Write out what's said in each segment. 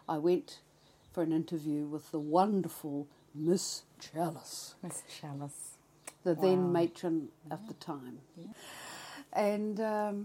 I went for an interview with the wonderful Miss Chalice. Miss Chalice. The then matron of the time. Yeah. And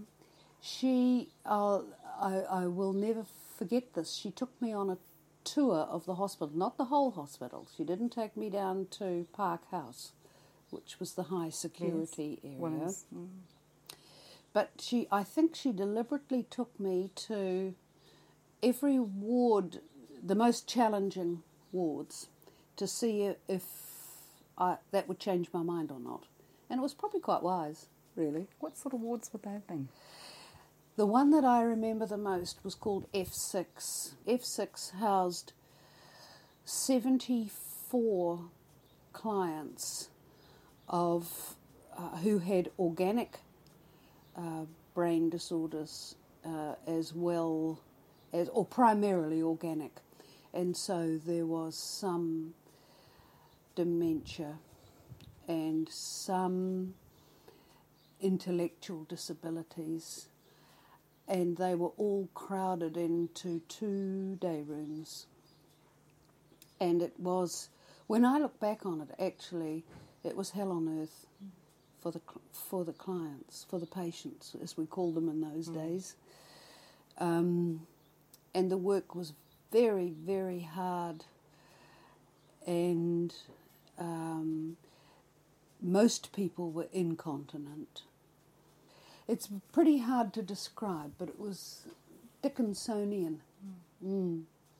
I will never forget this. She took me on a tour of the hospital, not the whole hospital. She didn't take me down to Park House, which was the high security area. But I think she deliberately took me to every ward, the most challenging wards, to see if that would change my mind or not. And it was probably quite wise, really. What sort of wards would they have been? The one that I remember the most was called F6. F6 housed 74 clients of who had organic brain disorders as well as, or primarily organic. And so there was some dementia and some intellectual disabilities, and they were all crowded into 2 day rooms. And it was, when I look back on it, actually, it was hell on earth for the clients, for the patients, as we called them in those days. And the work was very, very hard, and most people were incontinent. It's pretty hard to describe, but it was Dickinsonian.